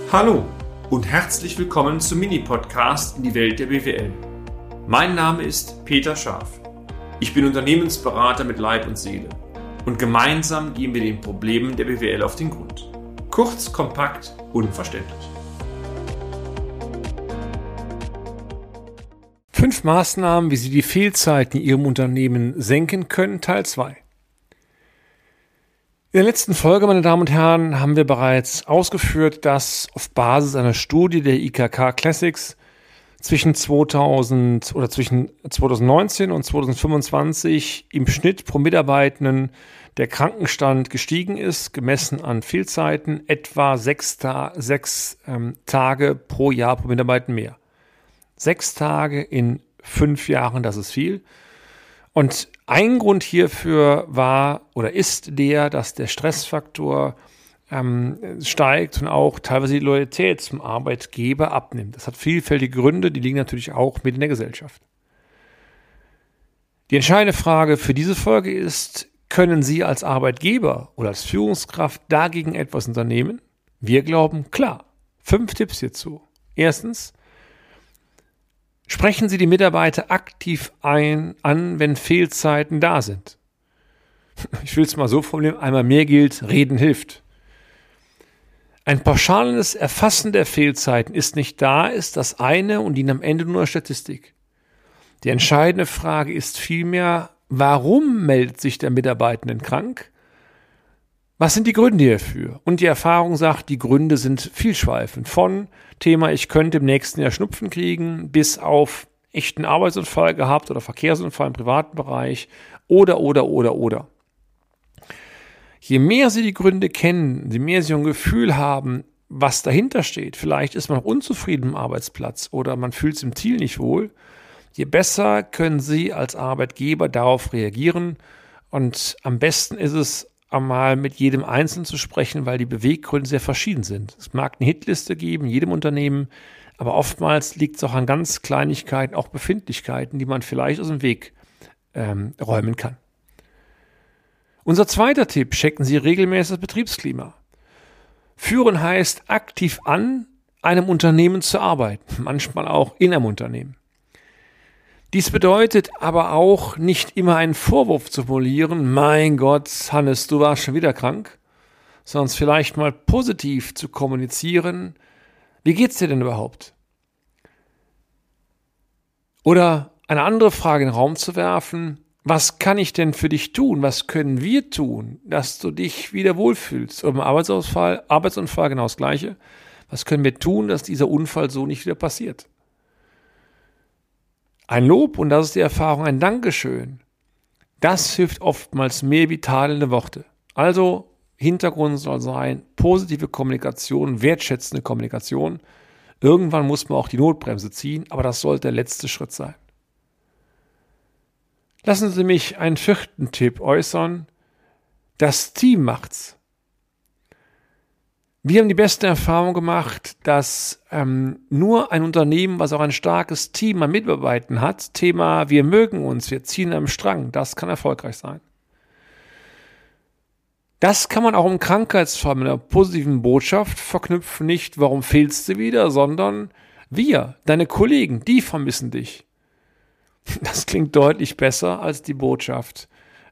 Hallo und herzlich willkommen zum Mini-Podcast in die Welt der BWL. Mein Name ist Peter Scharf. Ich bin Unternehmensberater mit Leib und Seele und gemeinsam gehen wir den Problemen der BWL auf den Grund. Kurz, kompakt, unverständlich. 5 Maßnahmen, wie Sie die Fehlzeiten in Ihrem Unternehmen senken können, Teil 2. In der letzten Folge, meine Damen und Herren, haben wir bereits ausgeführt, dass auf Basis einer Studie der IKK Classics zwischen 2019 und 2025 im Schnitt pro Mitarbeitenden der Krankenstand gestiegen ist, gemessen an Fehlzeiten, etwa 6 Tage pro Jahr pro Mitarbeiter mehr. 6 Tage in 5 Jahren, das ist viel. Und ein Grund hierfür war oder ist der, dass der Stressfaktor steigt und auch teilweise die Loyalität zum Arbeitgeber abnimmt. Das hat vielfältige Gründe, die liegen natürlich auch mit in der Gesellschaft. Die entscheidende Frage für diese Folge ist, können Sie als Arbeitgeber oder als Führungskraft dagegen etwas unternehmen? Wir glauben, klar. 5 Tipps hierzu. Erstens, sprechen Sie die Mitarbeiter aktiv an, wenn Fehlzeiten da sind. Ich will es mal so formulieren, einmal mehr gilt, reden hilft. Ein pauschales Erfassen der Fehlzeiten ist nicht da, ist das eine und dient am Ende nur als Statistik. Die entscheidende Frage ist vielmehr, warum meldet sich der Mitarbeiter krank? Was sind die Gründe hierfür? Und die Erfahrung sagt, die Gründe sind vielschweifend. Von Thema, ich könnte im nächsten Jahr Schnupfen kriegen, bis auf echten Arbeitsunfall gehabt oder Verkehrsunfall im privaten Bereich oder. Je mehr Sie die Gründe kennen, je mehr Sie ein Gefühl haben, was dahinter steht, vielleicht ist man auch unzufrieden am Arbeitsplatz oder man fühlt sich im Team nicht wohl, je besser können Sie als Arbeitgeber darauf reagieren. Und am besten ist es, einmal mit jedem Einzelnen zu sprechen, weil die Beweggründe sehr verschieden sind. Es mag eine Hitliste geben, in jedem Unternehmen, aber oftmals liegt es auch an ganz Kleinigkeiten, auch Befindlichkeiten, die man vielleicht aus dem Weg räumen kann. Unser zweiter Tipp, checken Sie regelmäßig das Betriebsklima. Führen heißt aktiv an einem Unternehmen zu arbeiten, manchmal auch in einem Unternehmen. Dies bedeutet aber auch, nicht immer einen Vorwurf zu formulieren, mein Gott, Hannes, du warst schon wieder krank, sondern vielleicht mal positiv zu kommunizieren, wie geht's dir denn überhaupt? Oder eine andere Frage in den Raum zu werfen, was kann ich denn für dich tun, was können wir tun, dass du dich wieder wohlfühlst? Oder beim Arbeitsunfall genau das Gleiche, was können wir tun, dass dieser Unfall so nicht wieder passiert? Ein Lob, und das ist die Erfahrung, ein Dankeschön, das hilft oftmals mehr wie tadelnde Worte. Also Hintergrund soll sein, positive Kommunikation, wertschätzende Kommunikation. Irgendwann muss man auch die Notbremse ziehen, aber das sollte der letzte Schritt sein. Lassen Sie mich einen 4. Tipp äußern. Das Team macht's. Wir haben die beste Erfahrung gemacht, dass nur ein Unternehmen, was auch ein starkes Team an Mitarbeitern hat, Thema, wir mögen uns, wir ziehen am Strang, das kann erfolgreich sein. Das kann man auch im Krankheitsfall mit einer positiven Botschaft verknüpfen, nicht warum fehlst du wieder, sondern wir, deine Kollegen, die vermissen dich. Das klingt deutlich besser als die Botschaft,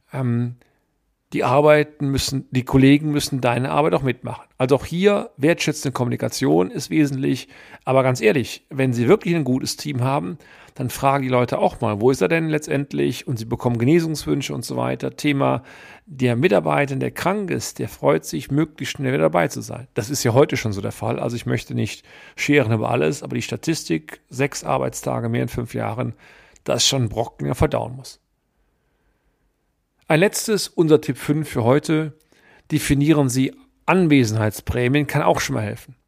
die Kollegen müssen deine Arbeit auch mitmachen. Also auch hier, wertschätzende Kommunikation ist wesentlich. Aber ganz ehrlich, wenn Sie wirklich ein gutes Team haben, dann fragen die Leute auch mal, wo ist er denn letztendlich? Und sie bekommen Genesungswünsche und so weiter. Thema, der Mitarbeiter, der krank ist, der freut sich, möglichst schnell wieder dabei zu sein. Das ist ja heute schon so der Fall. Also ich möchte nicht scheren über alles, aber die Statistik, 6 Arbeitstage mehr in 5 Jahren, das ist schon ein Brocken, der verdauen muss. Ein letztes, unser Tipp 5 für heute, definieren Sie Anwesenheitsprämien, kann auch schon mal helfen.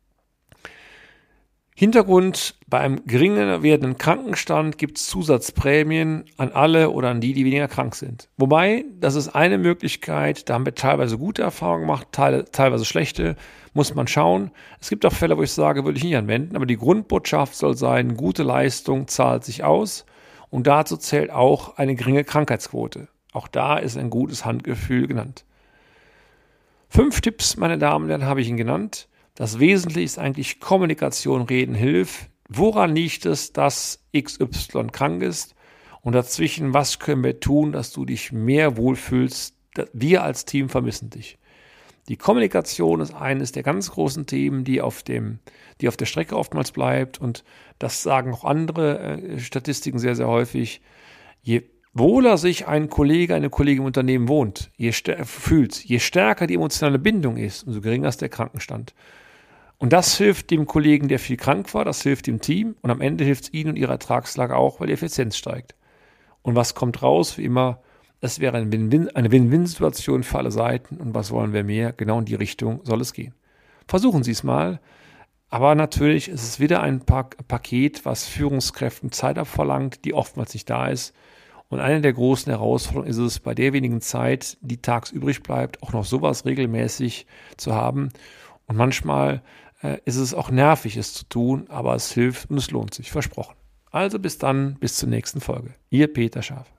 Hintergrund, bei einem geringer werdenden Krankenstand gibt es Zusatzprämien an alle oder an die weniger krank sind. Wobei, das ist eine Möglichkeit, da haben wir teilweise gute Erfahrungen gemacht, teilweise schlechte, muss man schauen. Es gibt auch Fälle, wo ich sage, würde ich nicht anwenden, aber die Grundbotschaft soll sein, gute Leistung zahlt sich aus und dazu zählt auch eine geringe Krankheitsquote. Auch da ist ein gutes Handgefühl genannt. 5 Tipps, meine Damen und Herren, habe ich Ihnen genannt. Das Wesentliche ist eigentlich Kommunikation, Reden hilft. Woran liegt es, dass XY krank ist? Und dazwischen, was können wir tun, dass du dich mehr wohlfühlst? Wir als Team vermissen dich. Die Kommunikation ist eines der ganz großen Themen, die auf der Strecke oftmals bleibt. Und das sagen auch andere Statistiken sehr, sehr häufig. Je wohler sich ein Kollege, eine Kollegin im Unternehmen wohnt, je stärker die emotionale Bindung ist, umso geringer ist der Krankenstand. Und das hilft dem Kollegen, der viel krank war, das hilft dem Team und am Ende hilft es ihnen und ihrer Ertragslage auch, weil die Effizienz steigt. Und was kommt raus? Wie immer, es wäre eine Win-Win-Situation für alle Seiten. Und was wollen wir mehr? Genau in die Richtung soll es gehen. Versuchen Sie es mal. Aber natürlich ist es wieder ein Paket, was Führungskräften Zeit abverlangt, die oftmals nicht da ist. Und eine der großen Herausforderungen ist es, bei der wenigen Zeit, die tags übrig bleibt, auch noch sowas regelmäßig zu haben. Und manchmal ist es auch nervig, es zu tun, aber es hilft und es lohnt sich, versprochen. Also bis dann, bis zur nächsten Folge. Ihr Peter Scharf.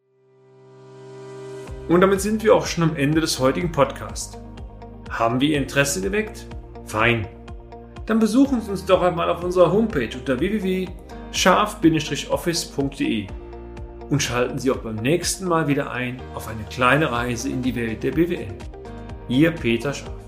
Und damit sind wir auch schon am Ende des heutigen Podcasts. Haben wir Ihr Interesse geweckt? Fein. Dann besuchen Sie uns doch einmal auf unserer Homepage unter www.scharf-office.de und schalten Sie auch beim nächsten Mal wieder ein auf eine kleine Reise in die Welt der BWL. Ihr Peter Scharf.